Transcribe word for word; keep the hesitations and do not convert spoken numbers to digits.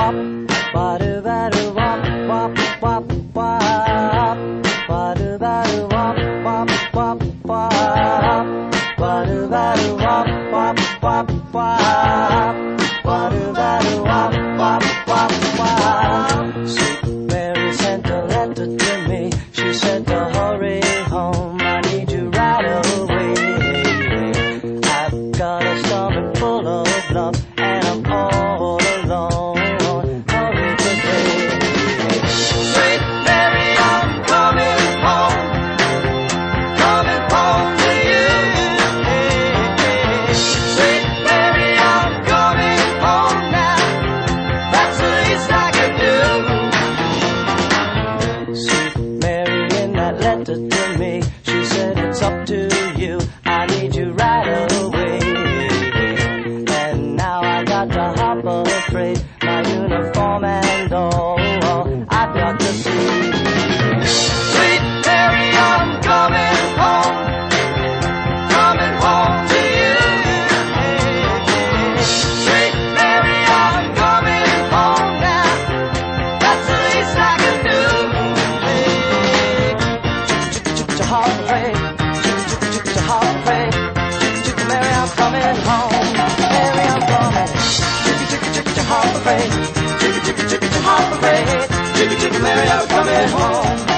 wop, ba-do ba-do wop, wop, wop, wop, ba-do ba-do wop, wop, wop, wop, ba-do ba-do wop, wop, wop, wop, ba-do ba-do wop, wop, wop, wop. Sweet Mary sent a letter to me. She said to hurry home, I need you right away. I've got a stomach full of love and I'm all alone. Hurry today. Sweet Mary, I'm coming home, coming home to you. Sweet Mary, I'm coming home now. That's the least I can do. Sweet Mary, in that letter to me, she said it's up to you. I need you right away. And now I got to hop a freight, my uniform and all. I've got to see. Sweet Mary, I'm coming home, coming home to you. Sweet Mary, I'm coming home now. That's the least I can do. Hop a freight, hop a freight, Mary, I'm coming home. Mary, I'm coming. Hop a freight, hop a freight, Mary, I'm coming home.